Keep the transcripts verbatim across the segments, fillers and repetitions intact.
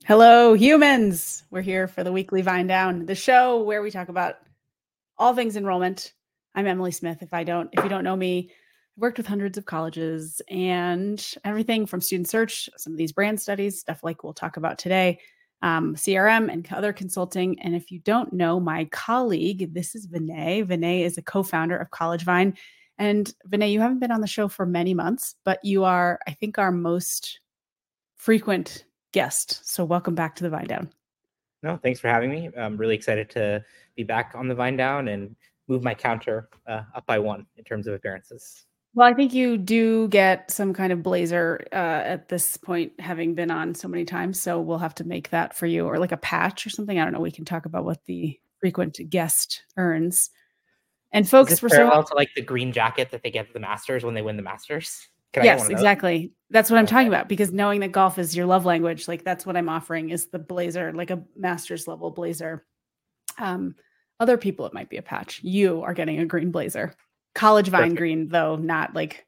Hello, humans. We're here for the weekly Vine Down, the show where we talk about all things enrollment. I'm Emily Smith. If I don't, if you don't know me, I've worked with hundreds of colleges and everything from student search, some of these brand studies, stuff like we'll talk about today, um, C R M and other consulting. And if you don't know my colleague, this is Vinay. Vinay is a co-founder of College Vine. And Vinay, you haven't been on the show for many months, but you are, I think, our most frequent guest. So welcome back to the Vine Down. No, thanks for having me. I'm really excited to be back on the Vine Down and move my counter uh, up by one in terms of appearances. Well, I think you do get some kind of blazer uh, at this point, having been on so many times. So we'll have to make that for you, or like a patch or something. I don't know. We can talk about what the frequent guest earns. And folks, Is this we're parallel so to like the green jacket that they get at the Masters when they win the Masters? Can yes, exactly. That's what I'm okay. talking about, because knowing that golf is your love language, like that's what I'm offering is the blazer, like a master's level blazer. Um, other people, it might be a patch. You are getting a green blazer. College Vine Perfect. green, though, not like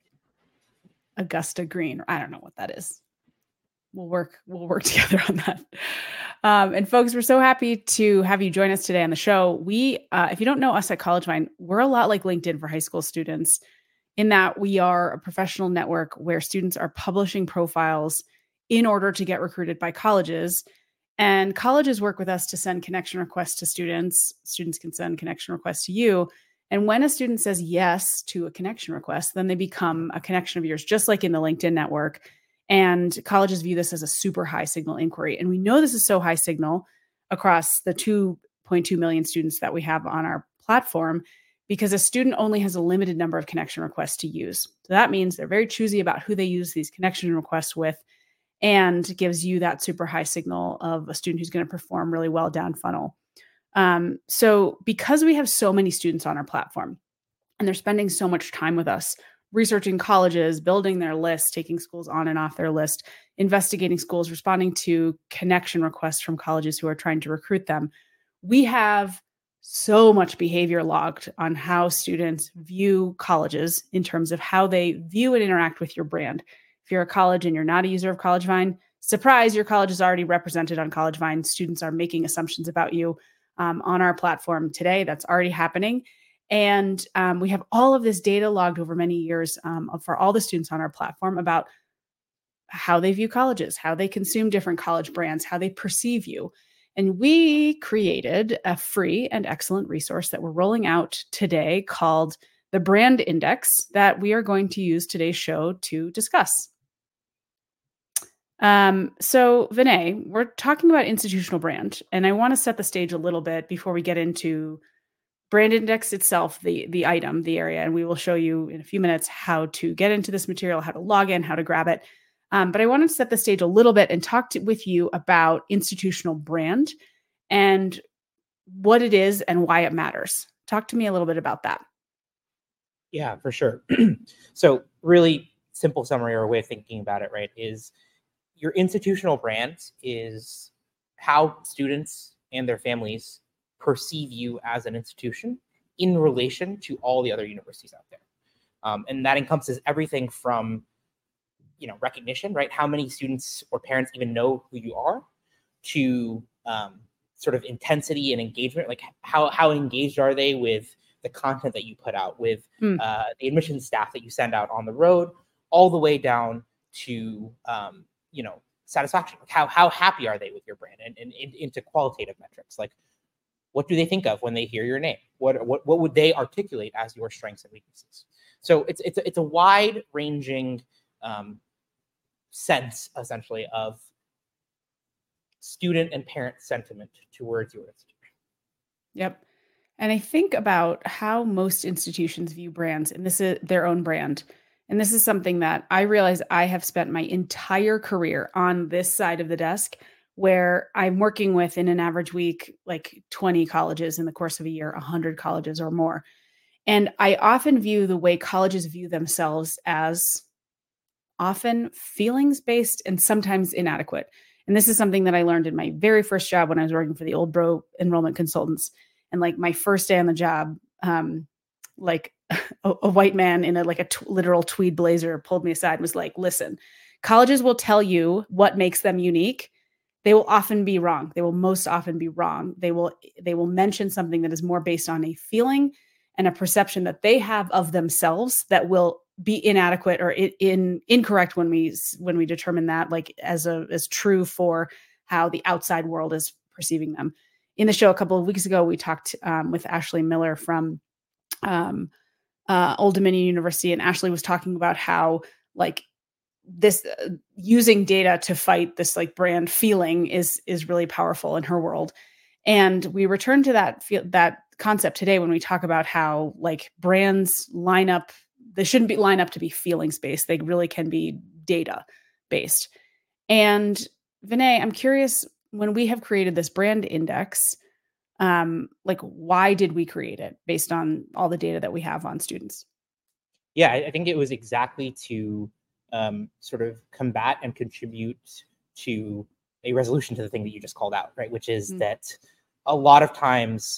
Augusta green. I don't know what that is. We'll work, we'll work together on that. Um, and folks, we're so happy to have you join us today on the show. We, uh, if you don't know us at College Vine, we're a lot like LinkedIn for high school students, in that we are a professional network where students are publishing profiles in order to get recruited by colleges. And colleges work with us to send connection requests to students. Students can send connection requests to you. And when a student says yes to a connection request, then they become a connection of yours, just like in the LinkedIn network. And colleges view this as a super high signal inquiry. And we know this is so high signal across the two point two million students that we have on our platform, because a student only has a limited number of connection requests to use. So that means they're very choosy about who they use these connection requests with, and gives you that super high signal of a student who's going to perform really well down funnel. Um, so because we have so many students on our platform and they're spending so much time with us, researching colleges, building their list, taking schools on and off their list, investigating schools, responding to connection requests from colleges who are trying to recruit them, we have so much behavior logged on how students view colleges in terms of how they view and interact with your brand. If you're a college and you're not a user of College Vine, surprise, your college is already represented on College Vine. Students are making assumptions about you um, on our platform today. That's already happening. And um, we have all of this data logged over many years um, for all the students on our platform about how they view colleges, how they consume different college brands, how they perceive you. And we created a free and excellent resource that we're rolling out today called the Brand Index, that we are going to use today's show to discuss. Um, so Vinay, we're talking about institutional brand, and I want to set the stage a little bit before we get into Brand Index itself, the, the item, the area, and we will show you in a few minutes how to get into this material, how to log in, how to grab it. Um, but I wanted to set the stage a little bit and talk to, with you about institutional brand and what it is and why it matters. Talk to me a little bit about that. Yeah, for sure. So really simple summary or way of thinking about it, right, is your institutional brand is how students and their families perceive you as an institution in relation to all the other universities out there. Um, and that encompasses everything from, you know, recognition, right? How many students or parents even know who you are, to um, sort of intensity and engagement, like how, how engaged are they with the content that you put out, with mm. uh, the admissions staff that you send out on the road, all the way down to, um, you know, satisfaction. Like how, how happy are they with your brand, and, and, and into qualitative metrics, like what do they think of when they hear your name? What, what, what would they articulate as your strengths and weaknesses? So it's, it's, it's a wide ranging um, sense, essentially, of student and parent sentiment towards your institution. Yep. And I think about how most institutions view brands, and this is their own brand. And this is something that I realize I have spent my entire career on this side of the desk, where I'm working with, in an average week, like twenty colleges in the course of a year, one hundred colleges or more. And I often view the way colleges view themselves as often feelings-based and sometimes inadequate. And this is something that I learned in my very first job when I was working for the Old Bro Enrollment Consultants. And like my first day on the job, um, like a, a white man in a like a t- literal tweed blazer pulled me aside and was like, listen, colleges will tell you what makes them unique. they will often be wrong. They will most often be wrong. They will they will mention something that is more based on a feeling and a perception that they have of themselves that will be inadequate or in, in incorrect when we when we determine that like as a as true for how the outside world is perceiving them. In the show a couple of weeks ago, we talked um, with Ashley Miller from um, uh, Old Dominion University, and Ashley was talking about how like this uh, using data to fight this like brand feeling is is really powerful in her world. And we return to that that concept today when we talk about how like brands line up. They shouldn't be line up to be feelings based. They really can be data based. And Vinay, I'm curious, when we have created this brand index, um, like why did we create it based on all the data that we have on students? Yeah, I, I think it was exactly to um, sort of combat and contribute to a resolution to the thing that you just called out, right? Which is mm-hmm. that a lot of times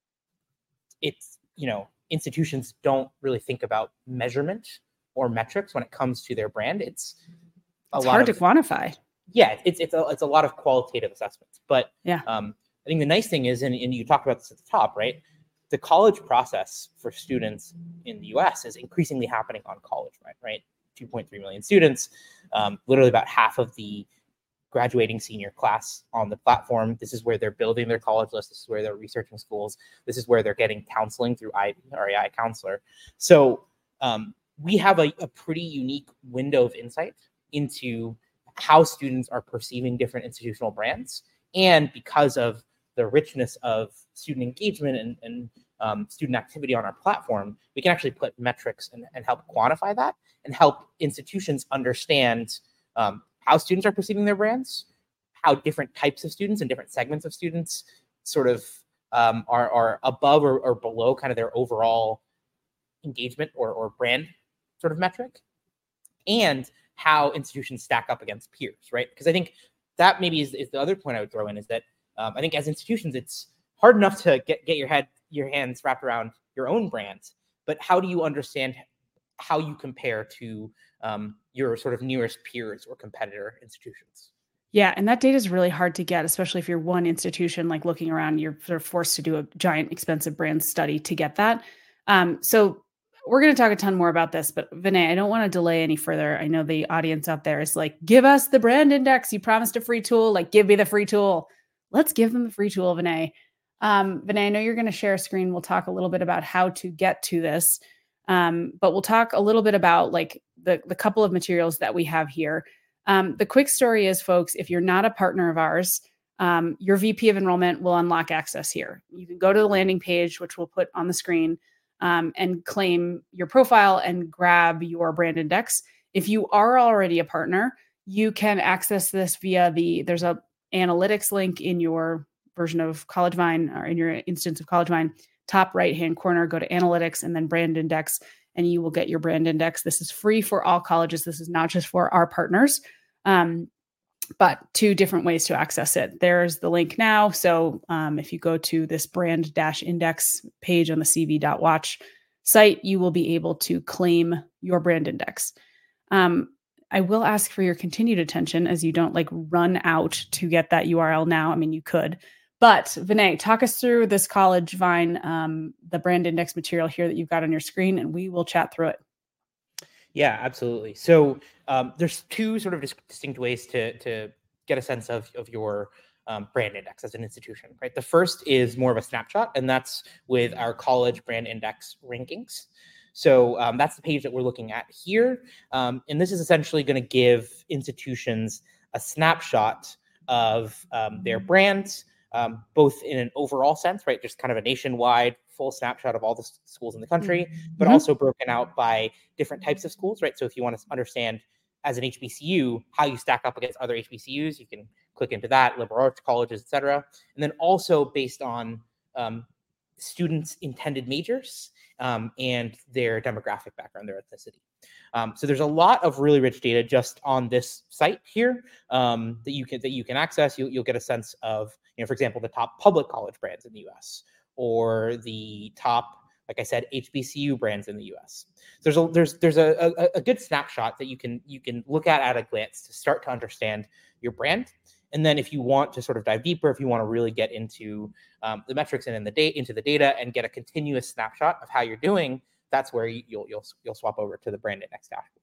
it's, you know, institutions don't really think about measurement or metrics when it comes to their brand. It's a it's lot hard of, to quantify. Yeah, it's it's a, it's a lot of qualitative assessments. But yeah, um, I think the nice thing is, and, and you talked about this at the top, right? The college process for students in the U S is increasingly happening on college, right? Right, two point three million students, um, literally about half of the graduating senior class on the platform. This is where they're building their college list. This is where they're researching schools. This is where they're getting counseling through I V or A I counselor. So um, we have a, a pretty unique window of insight into how students are perceiving different institutional brands. And because of the richness of student engagement and, and um, student activity on our platform, we can actually put metrics and, and help quantify that and help institutions understand um, how students are perceiving their brands, how different types of students and different segments of students sort of um, are, are above or, or below kind of their overall engagement or, or brand sort of metric, and how institutions stack up against peers, right? Because I think that maybe is, is the other point I would throw in, is that um, I think as institutions, it's hard enough to get, get your head, your hands wrapped around your own brands, but how do you understand how you compare to um, your sort of nearest peers or competitor institutions? Yeah, and that data is really hard to get, especially if you're one institution, like looking around, you're sort of forced to do a giant, expensive brand study to get that. Um, so we're going to talk a ton more about this, but Vinay, I don't want to delay any further. I know the audience out there is like, give us the brand index. You promised a free tool. Like, give me the free tool. Let's give them the free tool, Vinay. Um, Vinay, I know you're going to share a screen. We'll talk a little bit about how to get to this. Um, but we'll talk a little bit about like the, the couple of materials that we have here. Um, the quick story is, folks, if you're not a partner of ours, um, your V P of enrollment will unlock access here. You can go to the landing page, which we'll put on the screen, um, and claim your profile and grab your brand index. If you are already a partner, you can access this via the, there's a analytics link in your version of CollegeVine or in your instance of CollegeVine, top right-hand corner, go to analytics and then brand index, and you will get your brand index. This is free for all colleges. This is not just for our partners, um, but two different ways to access it. There's the link now. So um, if you go to this brand dash index page on the C V dot watch site, you will be able to claim your brand index. Um, I will ask for your continued attention as you don't like run out to get that U R L now. I mean, you could. But Vinay, talk us through this CollegeVine, um, the brand index material here that you've got on your screen, and we will chat through it. Yeah, absolutely. So um, there's two sort of distinct ways to, to get a sense of, of your um, brand index as an institution, right? The first is more of a snapshot, and that's with our college brand index rankings. So um, that's the page that we're looking at here. Um, and this is essentially going to give institutions a snapshot of um, their brands, Um, both in an overall sense, right? Just kind of a nationwide full snapshot of all the s- schools in the country, but mm-hmm. also broken out by different types of schools, right? So if you want to understand as an H B C U how you stack up against other H B C Us, you can click into that, liberal arts colleges, et cetera. And then also based on um, students' intended majors um, and their demographic background, their ethnicity. Um, so there's a lot of really rich data just on this site here um, that you can that you can access. You, you'll get a sense of, you know, for example, the top public college brands in the U S or the top, like I said, H B C U brands in the U S. So there's a there's there's a, a, a good snapshot that you can you can look at at a glance to start to understand your brand. And then if you want to sort of dive deeper, if you want to really get into um, the metrics and in the data, into the data and get a continuous snapshot of how you're doing, that's where you, you'll you'll you'll swap over to the Brand Index dashboard.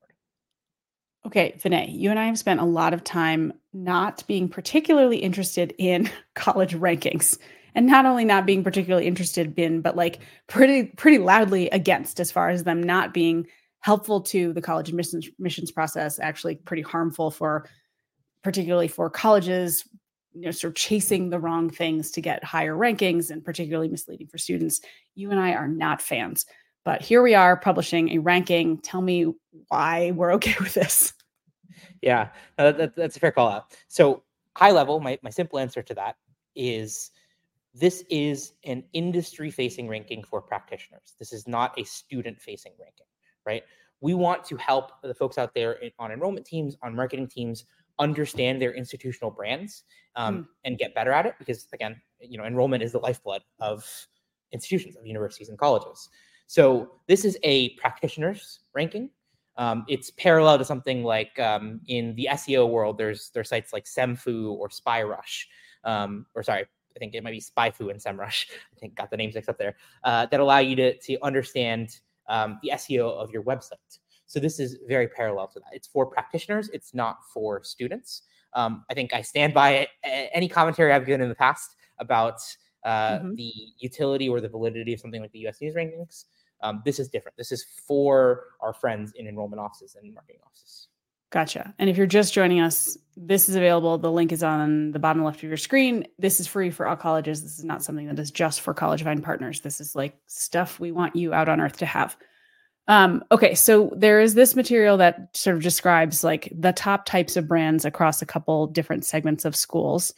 Okay, Vinay, you and I have spent a lot of time not being particularly interested in college rankings, and not only not being particularly interested in, but like pretty pretty loudly against, as far as them not being helpful to the college admissions, admissions process, actually pretty harmful for, particularly for colleges, you know, sort of chasing the wrong things to get higher rankings, and particularly misleading for students. You and I are not fans. But here we are publishing a ranking. Tell me why we're okay with this. Yeah, no, that, that, that's a fair call out. So high level, my, my simple answer to that is this is an industry-facing ranking for practitioners. This is not a student-facing ranking, right? We want to help the folks out there in, on enrollment teams, on marketing teams, understand their institutional brands um, mm. and get better at it. Because again, you know, enrollment is the lifeblood of institutions, of universities and colleges. So this is a practitioners ranking. Um, it's parallel to something like um, in the S E O world, there's there's sites like SEMFu or SpyRush, um, or sorry, I think it might be SpyFu and SEMrush. I think got the names mixed up there, uh, that allow you to, to understand um, the S E O of your website. So this is very parallel to that. It's for practitioners. It's not for students. Um, I think I stand by it. Any commentary I've given in the past about uh, mm-hmm. the utility or the validity of something like the U S News rankings, um, this is different. This is for our friends in enrollment offices and marketing offices. Gotcha. And if you're just joining us, this is available. The link is on the bottom left of your screen. This is free for all colleges. This is not something that is just for College-Vine partners. This is like stuff we want you out on earth to have. Um, okay, so there is this material that sort of describes like the top types of brands across a couple different segments of schools.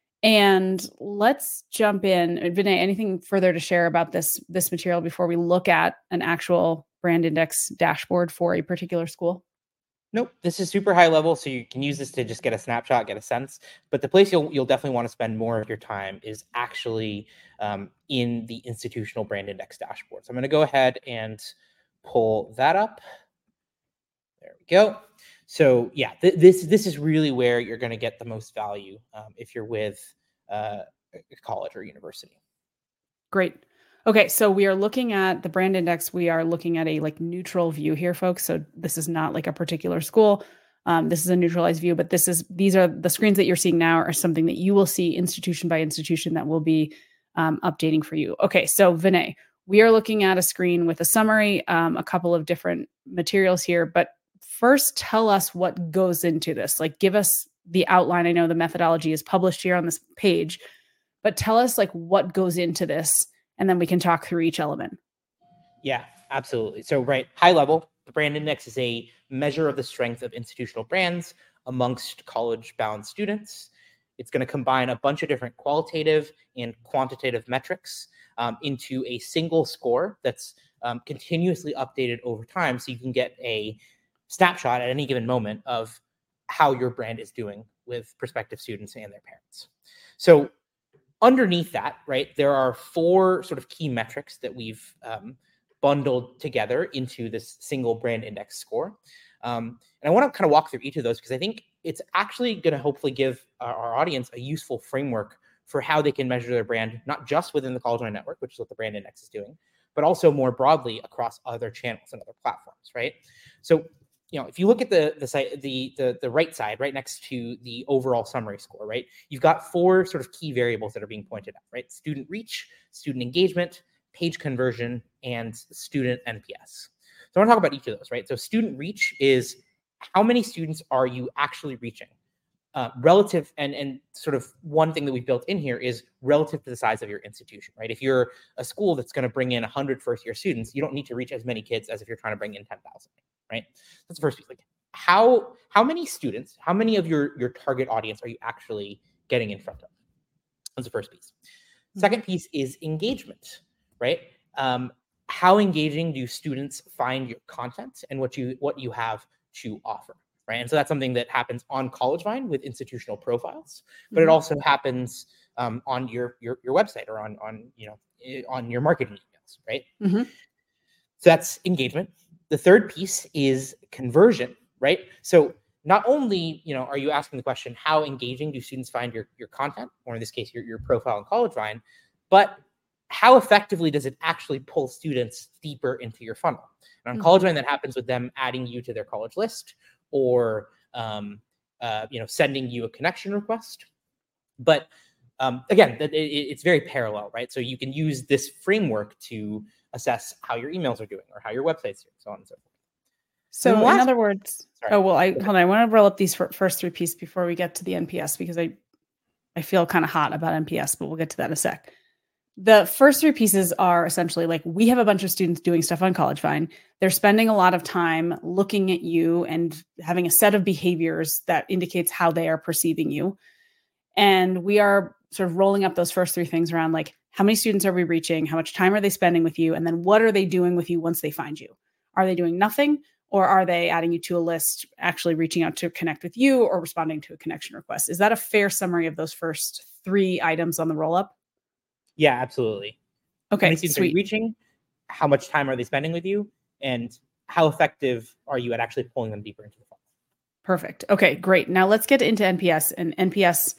And let's jump in. Vinay, anything further to share about this, this material before we look at an actual brand index dashboard for a particular school? Nope, this is super high level, so you can use this to just get a snapshot, get a sense. But the place you'll you'll definitely want to spend more of your time is actually um, in the institutional brand index dashboard. So I'm going to go ahead and pull that up. There we go. So yeah, th- this this is really where you're going to get the most value um, if you're with uh, a college or university. Great. Okay, so we are looking at the brand index. We are looking at a like neutral view here, folks. So this is not like a particular school. Um, this is a neutralized view, but this is these are the screens that you're seeing now are something that you will see institution by institution that will be um, updating for you. Okay, so Vinay, we are looking at a screen with a summary, um, a couple of different materials here, but first tell us what goes into this. Like give us the outline. I know the methodology is published here on this page, but tell us like what goes into this, and then we can talk through each element. Yeah, absolutely. So right, high level, the brand index is a measure of the strength of institutional brands amongst college-bound students. It's going to combine a bunch of different qualitative and quantitative metrics um, into a single score that's um, continuously updated over time, so you can get a snapshot at any given moment of how your brand is doing with prospective students and their parents. So underneath that, right, there are four sort of key metrics that we've um, bundled together into this single brand index score. Um, and I want to kind of walk through each of those because I think it's actually going to hopefully give our, our audience a useful framework for how they can measure their brand, not just within the College-Vine network, which is what the brand index is doing, but also more broadly across other channels and other platforms, right? So, you know, if you look at the the site, the, the the right side, right next to the overall summary score, right, you've got four sort of key variables that are being pointed at, right? Student reach, student engagement, page conversion, and student N P S. So I want to talk about each of those, right? So student reach is how many students are you actually reaching? Uh, relative, and and sort of one thing that we've built in here is relative to the size of your institution, right? If you're a school that's going to bring in one hundred first-year students, you don't need to reach as many kids as if you're trying to bring in ten thousand, right? That's the first piece. Like how how many students, how many of your your target audience are you actually getting in front of? That's the first piece. Second piece is engagement, right? Um, how engaging do students find your content and what you what you have to offer? Right? And so that's something that happens on College-Vine with institutional profiles, but mm-hmm. it also happens um, on your, your your website or on on you know on your marketing emails, right? Mm-hmm. So that's engagement. The third piece is conversion, right? So not only, you know, are you asking the question, how engaging do students find your, your content, or in this case, your, your profile on CollegeVine, but how effectively does it actually pull students deeper into your funnel? And on mm-hmm. CollegeVine, that happens with them adding you to their college list, or um, uh, you know, sending you a connection request. But um, again, it, it, it's very parallel, right? So you can use this framework to assess how your emails are doing or how your website's doing, so on and so forth. So in last, other words, sorry. oh, well, I hold on. I want to roll up these first three pieces before we get to the N P S, because I, I feel kind of hot about N P S, but we'll get to that in a sec. The first three pieces are essentially like, we have a bunch of students doing stuff on CollegeVine. They're spending a lot of time looking at you and having a set of behaviors that indicates how they are perceiving you. And we are sort of rolling up those first three things around like, how many students are we reaching? How much time are they spending with you? And then what are they doing with you once they find you? Are they doing nothing? Or are they adding you to a list, actually reaching out to connect with you, or responding to a connection request? Is that a fair summary of those first three items on the roll-up? Yeah, absolutely. Okay, how many students sweet. Are you reaching? How much time are they spending with you? And how effective are you at actually pulling them deeper into the funnel? Perfect. Okay, great. Now let's get into N P S. And N P S,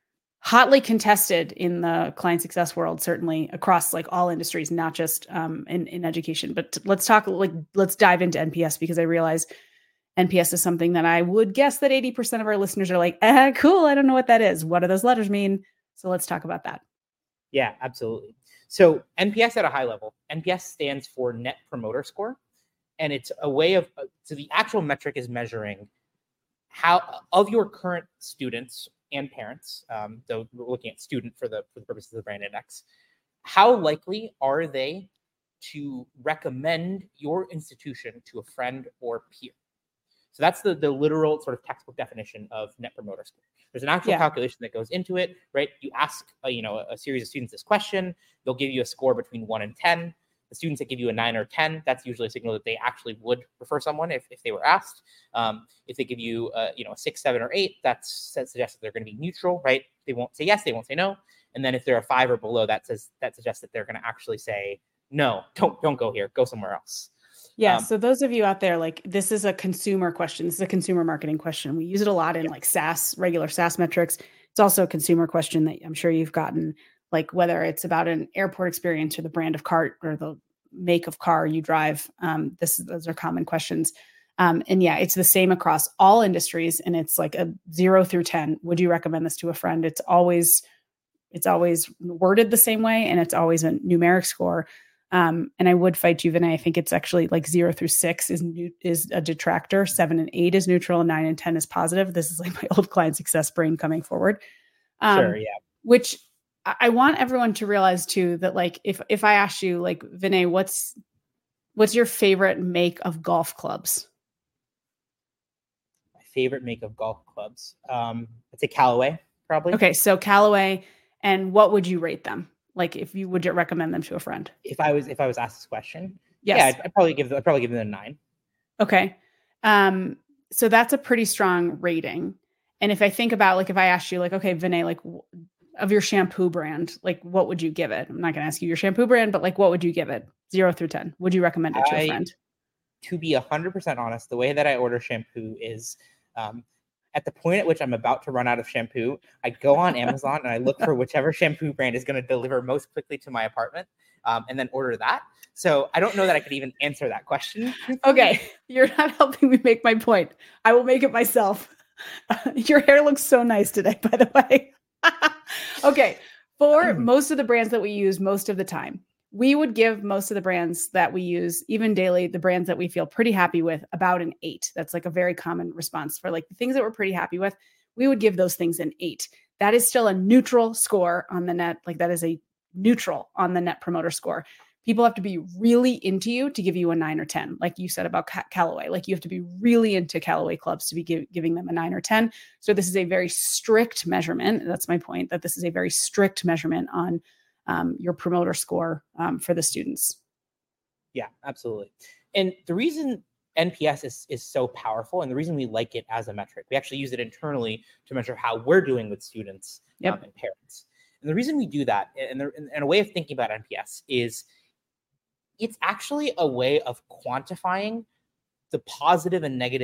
hotly contested in the client success world, certainly across like all industries, not just um, in, in education. But let's talk, like, let's dive into N P S, because I realize N P S is something that I would guess that eighty percent of our listeners are like, eh, cool, I don't know what that is. What do those letters mean? So let's talk about that. Yeah, absolutely. So N P S at a high level, N P S stands for Net Promoter Score. And it's a way of, so the actual metric is measuring how, of your current students and parents, um, though we're looking at student for the, for the purposes of the brand index, how likely are they to recommend your institution to a friend or peer? So that's the, the literal sort of textbook definition of Net Promoter Score. There's an actual yeah. calculation that goes into it, right? You ask a, you know, a, a series of students this question, they'll give you a score between one and ten. The students that give you a nine or ten, that's usually a signal that they actually would refer someone if, if they were asked. Um, if they give you a, you know, a six, seven, or eight, that's, that suggests that they're going to be neutral, right? They won't say yes, they won't say no. And then if they're a five or below, that says that suggests that they're going to actually say no, don't don't go here, go somewhere else. Yeah. Um, so those of you out there, like, this is a consumer question. This is a consumer marketing question. We use it a lot in yeah. like SaaS, regular SaaS metrics. It's also a consumer question that I'm sure you've gotten, like whether it's about an airport experience or the brand of cart or the make of car you drive. Um, this, those are common questions. Um, and yeah, it's the same across all industries. And it's like a zero through ten. Would you recommend this to a friend? It's always, it's always worded the same way. And it's always a numeric score. Um, and I would fight you, Vinay. I think it's actually like zero through six is new, is a detractor. Seven and eight is neutral, and nine and ten is positive. This is like my old client success brain coming forward. Um, sure, yeah. Which I want everyone to realize too, that like if if I asked you, like, Vinay, what's what's your favorite make of golf clubs? My favorite make of golf clubs, um, I'd say Callaway, probably. Okay, so Callaway, and what would you rate them? Like, if you would recommend them to a friend? If I was, if I was asked this question, yes. yeah, I'd, I'd probably give, I'd probably give them a nine. Okay. Um, so that's a pretty strong rating. And if I think about, like, if I asked you, like, okay, Vinay, like, w- of your shampoo brand, like, what would you give it? I'm not going to ask you your shampoo brand, but like, what would you give it? Zero through ten. Would you recommend it to I, a friend? To be a hundred percent honest, the way that I order shampoo is, um, at the point at which I'm about to run out of shampoo, I go on Amazon and I look for whichever shampoo brand is going to deliver most quickly to my apartment, um, and then order that. So I don't know that I could even answer that question. Okay. You're not helping me make my point. I will make it myself. Your hair looks so nice today, by the way. Okay. For most of the brands that we use most of the time, we would give most of the brands that we use, even daily, the brands that we feel pretty happy with, about an eight. That's like a very common response for like the things that we're pretty happy with. We would give those things an eight. That is still a neutral score on the net. Like, that is a neutral on the Net Promoter Score. People have to be really into you to give you a nine or ten. Like you said about Ca- Callaway, like you have to be really into Callaway clubs to be give, giving them a nine or ten. So this is a very strict measurement. That's my point, that this is a very strict measurement on um, your promoter score um, for the students. Yeah, absolutely. And the reason N P S is, is so powerful, and the reason we like it as a metric, we actually use it internally to measure how we're doing with students yep. um, and parents. And the reason we do that, and, the, and a way of thinking about N P S is, it's actually a way of quantifying the positive and negative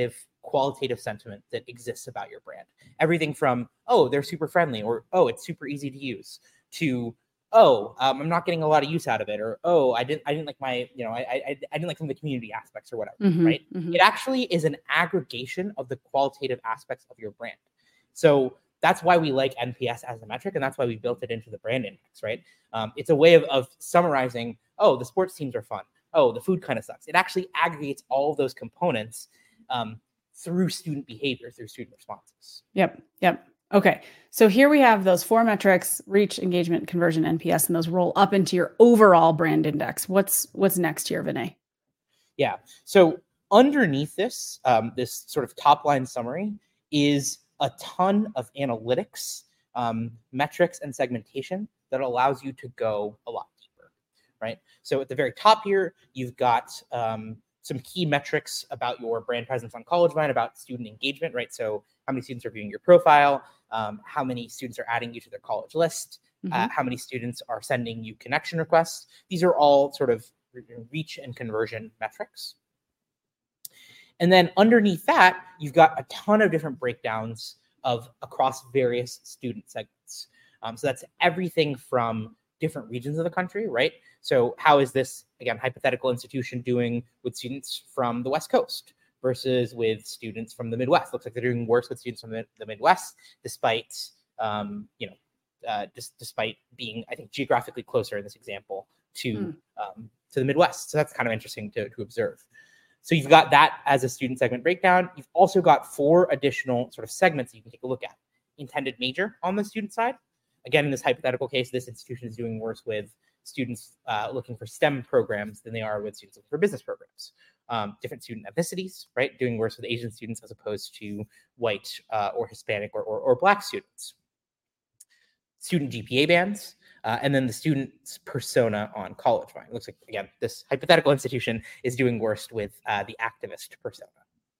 qualitative sentiment that exists about your brand. Everything from, oh, they're super friendly, or, oh, it's super easy to use, to, oh, um, I'm not getting a lot of use out of it, or, oh, I didn't, I didn't like my, you know, I, I, I didn't like some of the community aspects or whatever, Mm-hmm, right? mm-hmm. It actually is an aggregation of the qualitative aspects of your brand. So that's why we like N P S as a metric, and that's why we built it into the brand index, right? Um, it's a way of, of summarizing, oh, the sports teams are fun. Oh, the food kind of sucks. It actually aggregates all of those components um, through student behavior, through student responses. Yep, yep. Okay, so here we have those four metrics: reach, engagement, conversion, N P S, and those roll up into your overall brand index. What's what's next here, Vinay? Yeah, so underneath this, um, this sort of top line summary is a ton of analytics, um, metrics, and segmentation that allows you to go a lot deeper, right? So at the very top here, you've got um, some key metrics about your brand presence on CollegeVine, about student engagement, right? So how many students are viewing your profile, um, how many students are adding you to their college list, mm-hmm. uh, how many students are sending you connection requests. These are all sort of reach and conversion metrics. And then underneath that, you've got a ton of different breakdowns of across various student segments. Um, so that's everything from different regions of the country, right? So how is this, again, hypothetical institution doing with students from the West Coast versus with students from the Midwest? Looks like they're doing worse with students from the, the Midwest, despite, um, you know, uh, just despite being, I think, geographically closer in this example to mm. um, to the Midwest. So that's kind of interesting to, to observe. So you've got that as a student segment breakdown. You've also got four additional sort of segments that you can take a look at. Intended major on the student side. Again, in this hypothetical case, this institution is doing worse with students uh, looking for STEM programs than they are with students looking for business programs. Um, different student ethnicities, right? Doing worse with Asian students as opposed to white uh, or Hispanic or, or, or Black students. Student G P A bands. Uh, and then the student's persona on CollegeVine. It looks like, again, this hypothetical institution is doing worst with uh, the activist persona.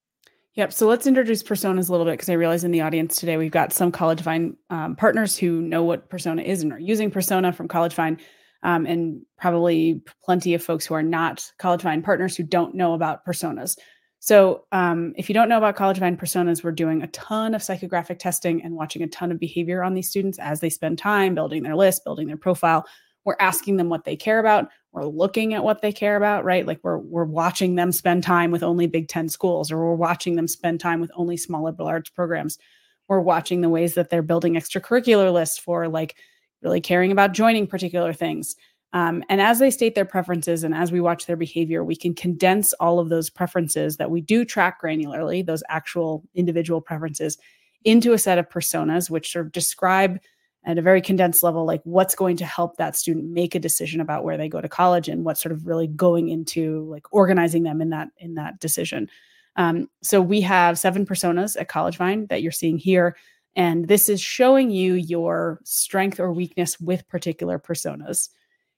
Yep. So let's introduce personas a little bit, because I realize in the audience today, we've got some CollegeVine um, partners who know what persona is and are using persona from CollegeVine, um, and probably plenty of folks who are not CollegeVine partners who don't know about personas. So um, if you don't know about CollegeVine personas, we're doing a ton of psychographic testing and watching a ton of behavior on these students as they spend time building their list, building their profile. We're asking them what they care about. We're looking at what they care about, right? Like we're we're watching them spend time with only Big Ten schools, or we're watching them spend time with only small liberal arts programs. We're watching the ways that they're building extracurricular lists for like really caring about joining particular things. Um, and as they state their preferences and as we watch their behavior, we can condense all of those preferences that we do track granularly, those actual individual preferences, into a set of personas, which sort of describe at a very condensed level, like what's going to help that student make a decision about where they go to college and what's sort of really going into like organizing them in that, in that decision. Um, so we have seven personas at CollegeVine that you're seeing here. And this is showing you your strength or weakness with particular personas.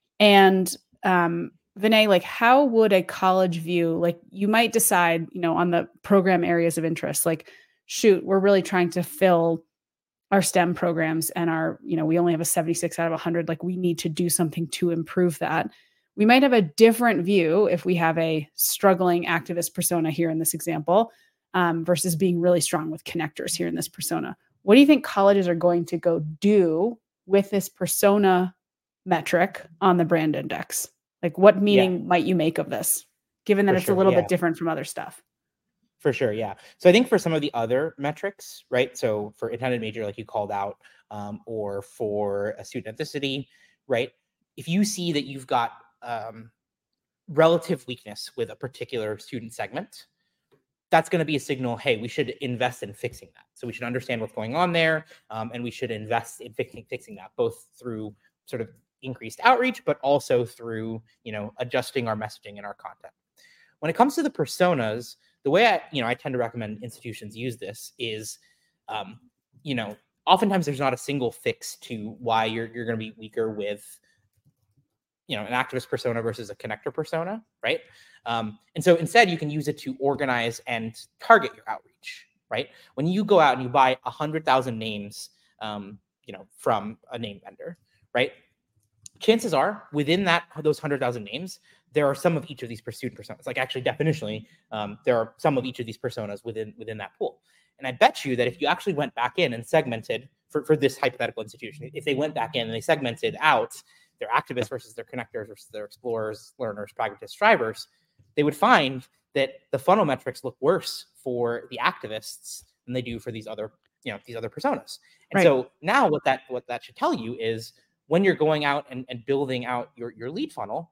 And um, Vinay, like how would a college view, like you might decide, you know, on the program areas of interest, like, shoot, we're really trying to fill our STEM programs and our, you know, we only have a seventy-six out of one hundred, like we need to do something to improve that. We might have a different view if we have a struggling activist persona here in this example um, versus being really strong with connectors here in this persona. What do you think colleges are going to go do with this persona metric on the brand index? Like what meaning yeah. might you make of this, given that for it's sure, a little yeah. bit different from other stuff? For sure, yeah. So I think for some of the other metrics, right? So for intended major, like you called out, um, or for a student ethnicity, right? If you see that you've got um, relative weakness with a particular student segment, that's going to be a signal, hey, we should invest in fixing that. So we should understand what's going on there, um, and we should invest in fixing, fixing that, both through sort of increased outreach, but also through, you know, adjusting our messaging and our content. When it comes to the personas, the way I, you know, I tend to recommend institutions use this is, um, you know, oftentimes there's not a single fix to why you're you're going to be weaker with, you know, an activist persona versus a connector persona, right? Um, and so instead, you can use it to organize and target your outreach, right? When you go out and you buy a hundred thousand names, um, you know, from a name vendor, right? Chances are within that those hundred thousand names, there are some of each of these student personas. Like actually definitionally, um, there are some of each of these personas within within that pool. And I bet you that if you actually went back in and segmented for, for this hypothetical institution, if they went back in and they segmented out their activists versus their connectors versus their explorers, learners, pragmatists, strivers, they would find that the funnel metrics look worse for the activists than they do for these other, you know, these other personas. And right. so now what that what that should tell you is when you're going out and, and building out your, your lead funnel,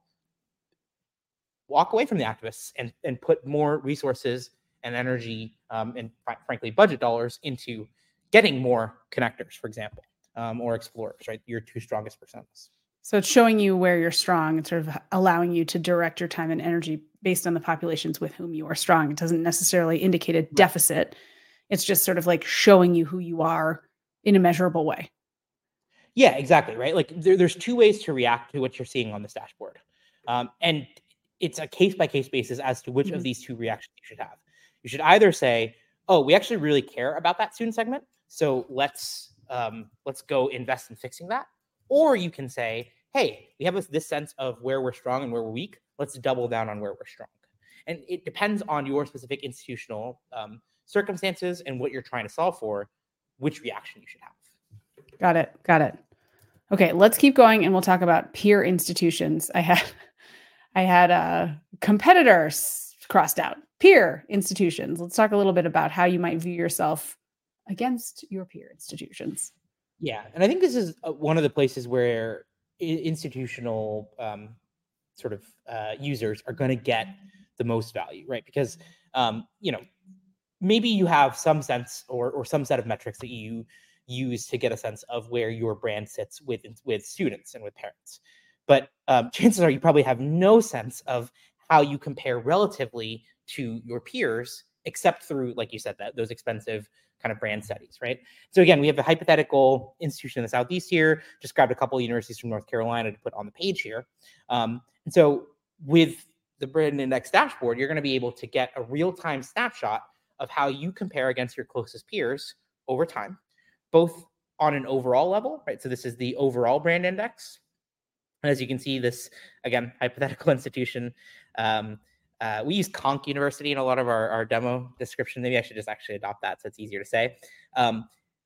walk away from the activists and, and put more resources and energy um, and fr- frankly budget dollars into getting more connectors, for example, um, or explorers, right? Your two strongest personas. So it's showing you where you're strong and sort of allowing you to direct your time and energy based on the populations with whom you are strong. It doesn't necessarily indicate a deficit. Right. It's just sort of like showing you who you are in a measurable way. Yeah, exactly. Right. Like there, there's two ways to react to what you're seeing on this dashboard. Um, and it's a case by case basis as to which mm-hmm. of these two reactions you should have. You should either say, oh, we actually really care about that student segment, so let's um, let's go invest in fixing that. Or you can say, hey, we have this sense of where we're strong and where we're weak. Let's double down on where we're strong. And it depends on your specific institutional um, circumstances and what you're trying to solve for, which reaction you should have. Got it. Got it. Okay, let's keep going and we'll talk about peer institutions. I had I had uh, competitors crossed out. Peer institutions. Let's talk a little bit about how you might view yourself against your peer institutions. Yeah, and I think this is one of the places where institutional um, sort of uh, users are going to get the most value, right? Because um, you know, maybe you have some sense or or some set of metrics that you use to get a sense of where your brand sits with with students and with parents. But um, chances are you probably have no sense of how you compare relatively to your peers, except through, like you said, that those expensive kind of brand studies, right? So again, we have a hypothetical institution in the Southeast here. Just grabbed a couple of universities from North Carolina to put on the page here. Um, and so with the brand index dashboard, you're going to be able to get a real-time snapshot of how you compare against your closest peers over time, both on an overall level, right? So this is the overall brand index. And as you can see, this, again, hypothetical institution, um, uh, we use Conch University in a lot of our, our demo description. Maybe I should just actually adopt that so it's easier to say. Um,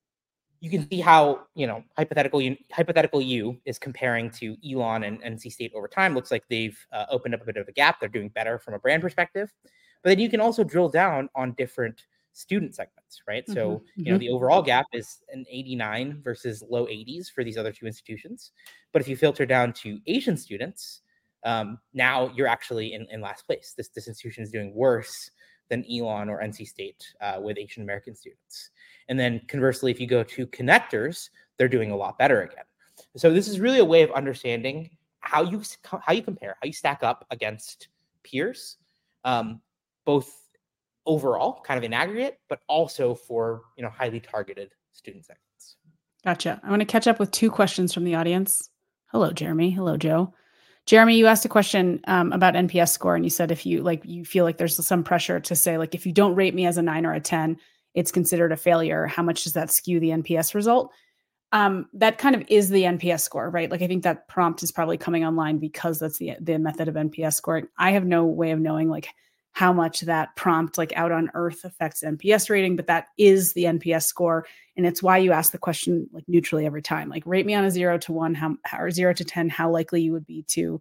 you can see how, you know, hypothetical U, hypothetical U is comparing to Elon and N C State over time. Looks like they've uh, opened up a bit of a gap. They're doing better from a brand perspective. But then you can also drill down on different student segments, right? Mm-hmm. So, you know, the overall gap is an eighty-nine versus low eighties for these other two institutions. But if you filter down to Asian students, um, now you're actually in, in last place. This, this institution is doing worse than Elon or N C State uh, with Asian American students. And then conversely, if you go to connectors, they're doing a lot better again. So this is really a way of understanding how you how you compare, how you stack up against peers, um, both overall, kind of in aggregate, but also for, you know, highly targeted student segments. Gotcha. I want to catch up with two questions from the audience. Hello, Jeremy. Hello, Joe. Jeremy, you asked a question um, about N P S score, and you said if you like, you feel like there's some pressure to say, like, if you don't rate me as a nine or a ten, it's considered a failure. How much does that skew the N P S result? Um, that kind of is the N P S score, right? Like, I think that prompt is probably coming online because that's the the method of N P S scoring. I have no way of knowing like how much that prompt like out on earth affects N P S rating, but that is the N P S score. And it's why you ask the question like neutrally every time, like rate me on a zero to one, how, or zero to ten, how likely you would be to,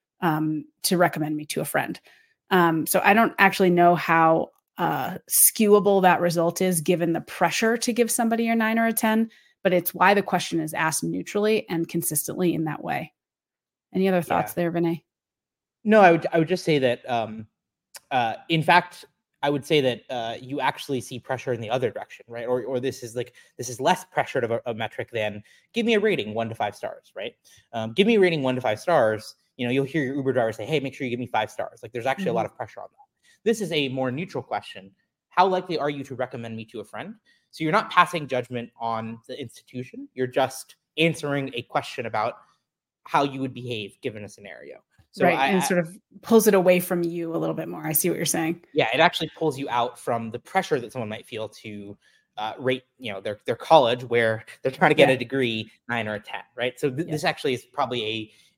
um, to recommend me to a friend. Um, so I don't actually know how uh, skewable that result is given the pressure to give somebody a nine or a ten, but it's why the question is asked neutrally and consistently in that way. Any other thoughts yeah. there, Vinay? No, I would, I would just say that, um, Uh, in fact, I would say that uh, you actually see pressure in the other direction, right? Or, or this is like this is less pressured of a, a metric than give me a rating one to five stars, right? Um, give me a rating one to five stars. You know, you'll hear your Uber driver say, "Hey, make sure you give me five stars." Like, there's actually mm-hmm. a lot of pressure on that. This is a more neutral question. How likely are you to recommend me to a friend? So you're not passing judgment on the institution. You're just answering a question about how you would behave given a scenario. So right, I, and sort of pulls it away from you a little bit more. I see what you're saying. Yeah, it actually pulls you out from the pressure that someone might feel to uh, rate, you know, their their college where they're trying to get yeah. a degree nine or a ten, right? So th- yeah. this actually is probably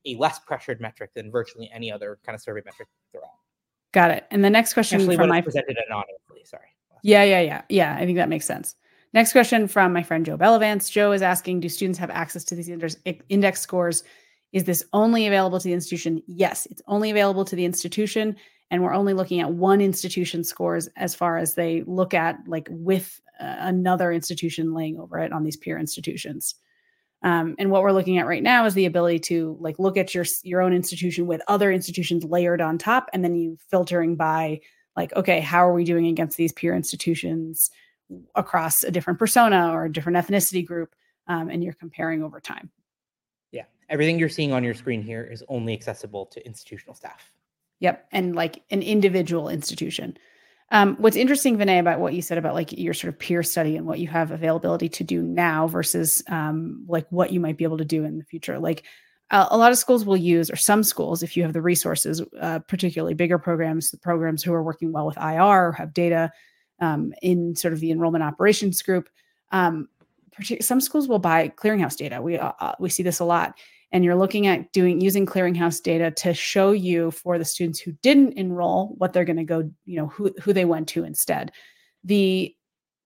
a less pressured metric than virtually any other kind of survey metric they're on. Got it. And the next question Especially from when my it's presented anonymously. Sorry. Yeah, yeah, yeah. Yeah, I think that makes sense. Next question from my friend Joe Bellavance. Joe is asking, do students have access to these index scores? Is this only available to the institution? Yes, it's only available to the institution. And we're only looking at one institution scores as far as they look at like with uh, another institution laying over it on these peer institutions. Um, and what we're looking at right now is the ability to like look at your, your own institution with other institutions layered on top, and then you filtering by like, okay, how are we doing against these peer institutions across a different persona or a different ethnicity group? Um, and you're comparing over time. Yeah. Everything you're seeing on your screen here is only accessible to institutional staff. Yep. And like an individual institution. Um, what's interesting, Vinay, about what you said about like your sort of peer study and what you have availability to do now versus um, like what you might be able to do in the future. Like uh, a lot of schools will use, or some schools, if you have the resources, uh, particularly bigger programs, the programs who are working well with I R or have data um, in sort of the enrollment operations group. Um, partic- some schools will buy clearinghouse data. We uh, we see this a lot. And you're looking at doing using clearinghouse data to show you for the students who didn't enroll what they're going to go, you know, who, who they went to instead. The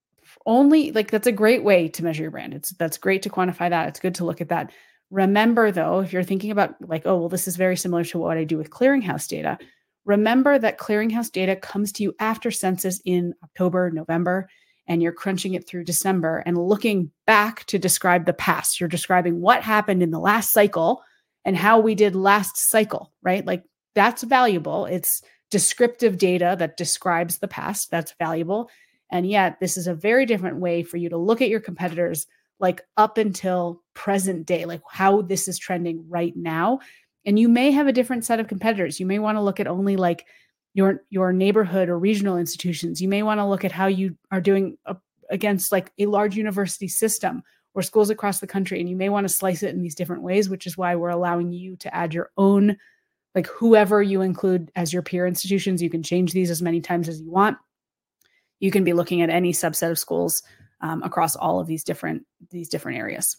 only like that's a great way to measure your brand. It's that's great to quantify that. It's good to look at that. Remember, though, if you're thinking about like, oh, well, this is very similar to what I do with clearinghouse data. Remember that clearinghouse data comes to you after census in October, November, and you're crunching it through December and looking back to describe the past. You're describing what happened in the last cycle and how we did last cycle, right? Like that's valuable. It's descriptive data that describes the past. That's valuable. And yet this is a very different way for you to look at your competitors, like up until present day, like how this is trending right now. And you may have a different set of competitors. You may want to look at only like your your neighborhood or regional institutions. You may want to look at how you are doing a, against like a large university system or schools across the country. And you may want to slice it in these different ways, which is why we're allowing you to add your own, like whoever you include as your peer institutions. You can change these as many times as you want. You can be looking at any subset of schools um, across all of these different these different areas.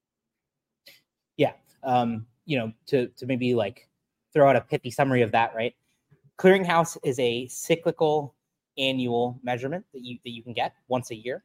Yeah. Um, you know, to to maybe like throw out a pithy summary of that, right? Clearinghouse is a cyclical annual measurement that you that you can get once a year.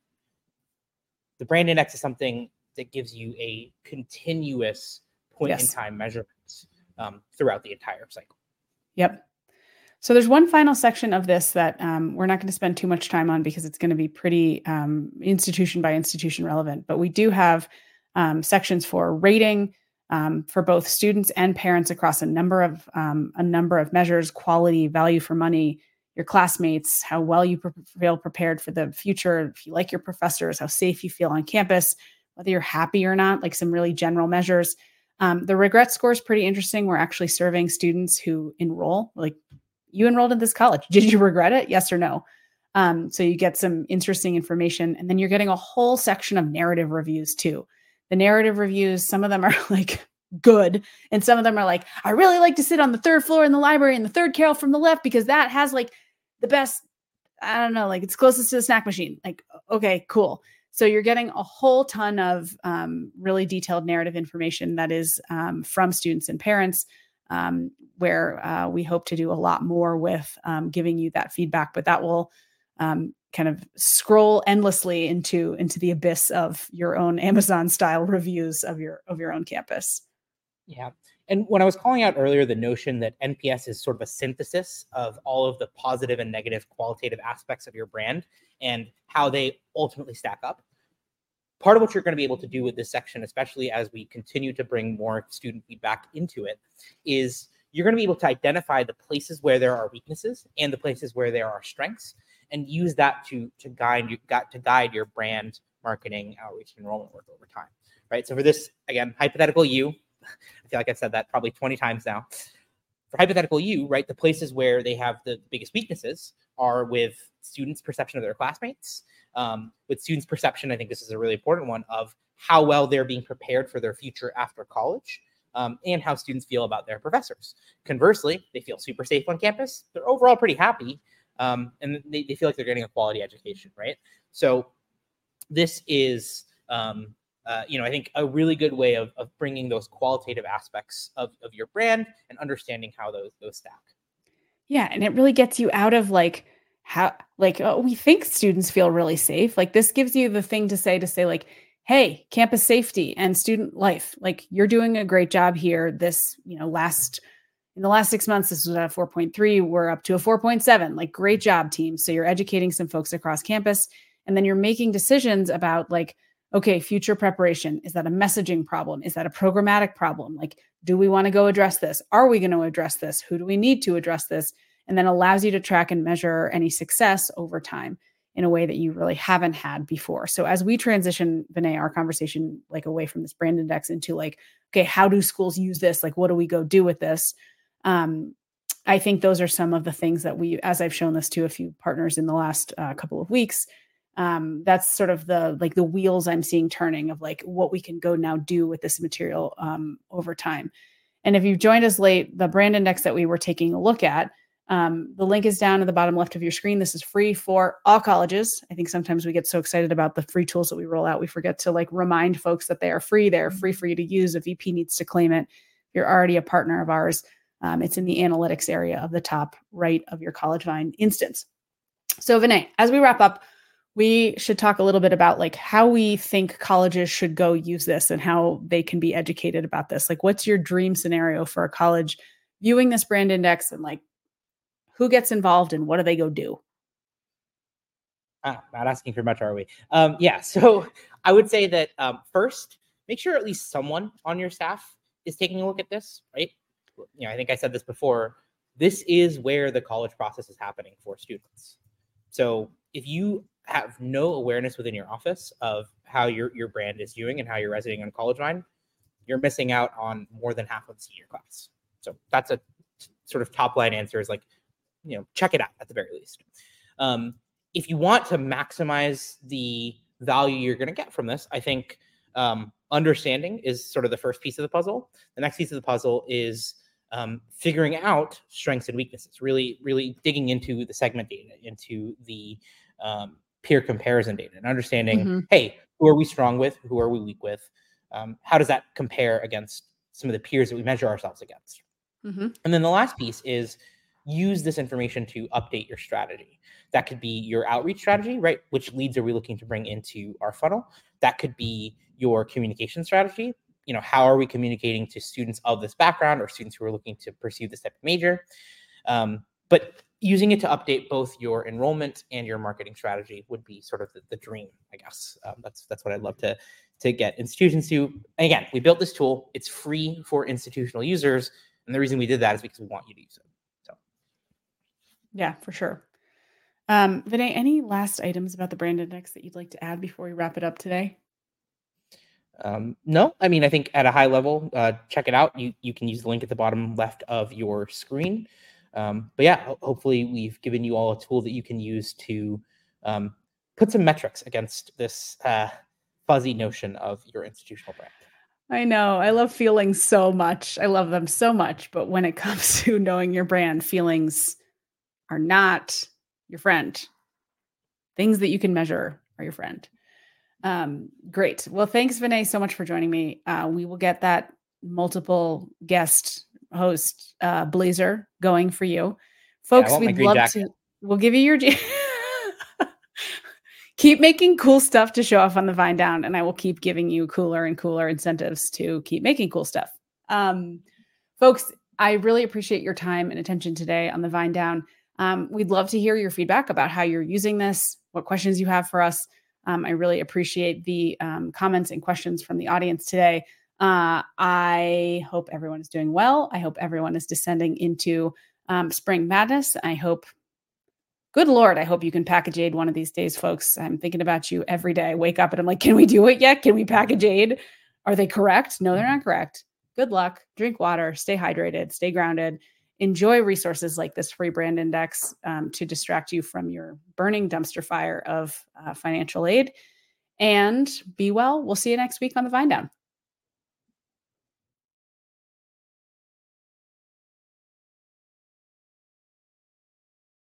The brand index is something that gives you a continuous point yes. in time measurements um, throughout the entire cycle. Yep. So there's one final section of this that um, we're not going to spend too much time on because it's going to be pretty um, institution by institution relevant. But we do have um, sections for rating um, for both students and parents across a number of um, a number of measures: quality, value for money, your classmates, how well you pre- feel prepared for the future, if you like your professors, how safe you feel on campus, whether you're happy or not, like some really general measures. Um, the regret score is pretty interesting. We're actually surveying students who enroll, like you enrolled in this college. Did you regret it? Yes or no? Um, so you get some interesting information. And then you're getting a whole section of narrative reviews too. The narrative reviews, some of them are like good. And some of them are like, I really like to sit on the third floor in the library in the third carrel from the left because that has like the best, I don't know, like it's closest to the snack machine. Like, okay, cool. So you're getting a whole ton of um, really detailed narrative information that is um, from students and parents, um, where uh, we hope to do a lot more with um, giving you that feedback. But that will um, kind of scroll endlessly into into the abyss of your own Amazon style reviews of your of your own campus. Yeah. And when I was calling out earlier the notion that N P S is sort of a synthesis of all of the positive and negative qualitative aspects of your brand and how they ultimately stack up, part of what you're going to be able to do with this section, especially as we continue to bring more student feedback into it, is you're going to be able to identify the places where there are weaknesses and the places where there are strengths, and use that to to guide you got to guide your brand marketing, outreach, and enrollment work over time. Right. So for this, again, hypothetical you, I feel like I've said that probably twenty times now. For hypothetical you, right, the places where they have the biggest weaknesses are with students' perception of their classmates, um, with students' perception, I think this is a really important one, of how well they're being prepared for their future after college, um, and how students feel about their professors. Conversely, they feel super safe on campus. They're overall pretty happy, um, and they, they feel like they're getting a quality education, right? So this is... Um, uh, you know, I think a really good way of, of bringing those qualitative aspects of, of your brand and understanding how those those stack. Yeah, and it really gets you out of like how like oh, we think students feel really safe. Like this gives you the thing to say to say like, hey, campus safety and student life, like you're doing a great job here. This, you know, last in the last six months, this was at a four point three. We're up to a four point seven. Like, great job, team. So you're educating some folks across campus, and then you're making decisions about like, okay, future preparation. Is that a messaging problem? Is that a programmatic problem? Like, do we want to go address this? Are we going to address this? Who do we need to address this? And then allows you to track and measure any success over time in a way that you really haven't had before. So as we transition, Vinay, our conversation like away from this brand index into like, okay, how do schools use this? Like, what do we go do with this? Um, I think those are some of the things that we, as I've shown this to a few partners in the last uh, couple of weeks, um, that's sort of the, like the wheels I'm seeing turning of like what we can go now do with this material um, over time. And if you've joined us late, the brand index that we were taking a look at, um, the link is down at the bottom left of your screen. This is free for all colleges. I think sometimes we get so excited about the free tools that we roll out, we forget to like remind folks that they are free. They're free for you to use. A V P needs to claim it. If you're already a partner of ours, um, it's in the analytics area of the top right of your CollegeVine instance. So Vinay, as we wrap up, we should talk a little bit about like how we think colleges should go use this and how they can be educated about this. Like, what's your dream scenario for a college viewing this brand index, and like who gets involved and what do they go do? Ah, not asking for much, are we? Um, yeah. So I would say that um, first, make sure at least someone on your staff is taking a look at this, right? You know, I think I said this before. This is where the college process is happening for students. So if you have no awareness within your office of how your, your brand is doing and how you're resonating on CollegeVine, you're missing out on more than half of the senior class. So that's a sort of top line answer is like, you know, check it out at the very least. Um, if you want to maximize the value you're going to get from this, I think um, understanding is sort of the first piece of the puzzle. The next piece of the puzzle is um, figuring out strengths and weaknesses, really, really digging into the segment data, into the um, peer comparison data, and understanding, mm-hmm. hey, who are we strong with? Who are we weak with? Um, how does that compare against some of the peers that we measure ourselves against? Mm-hmm. And then the last piece is use this information to update your strategy. That could be your outreach strategy, right? Which leads are we looking to bring into our funnel? That could be your communication strategy. You know, how are we communicating to students of this background or students who are looking to pursue this type of major? Um, but using it to update both your enrollment and your marketing strategy would be sort of the, the dream, I guess. Um, that's that's what I'd love to, to get institutions to. And again, we built this tool. It's free for institutional users. And the reason we did that is because we want you to use it. So, yeah, for sure. Um, Vinay, any last items about the brand index that you'd like to add before we wrap it up today? Um, no, I mean, I think at a high level, uh, check it out. You you can use the link at the bottom left of your screen. Um, but yeah, ho- hopefully we've given you all a tool that you can use to um, put some metrics against this uh, fuzzy notion of your institutional brand. I know. I love feelings so much. I love them so much. But when it comes to knowing your brand, feelings are not your friend. Things that you can measure are your friend. Um, great. Well, thanks, Vinay, so much for joining me. Uh, we will get that multiple guest host uh, blazer going for you. Folks, yeah, we'd love jacket. to, we'll give you your, keep making cool stuff to show off on the Vine Down, and I will keep giving you cooler and cooler incentives to keep making cool stuff. Um, folks, I really appreciate your time and attention today on the Vine Down. Um, we'd love to hear your feedback about how you're using this, what questions you have for us. Um, I really appreciate the um, comments and questions from the audience today. Uh, I hope everyone is doing well. I hope everyone is descending into um, spring madness. I hope, good Lord, I hope you can package aid one of these days, folks. I'm thinking about you every day. I wake up and I'm like, can we do it yet? Can we package aid? Are they correct? No, they're not correct. Good luck. Drink water. Stay hydrated. Stay grounded. Enjoy resources like this free brand index um, to distract you from your burning dumpster fire of uh, financial aid. And be well. We'll see you next week on the Vine Down.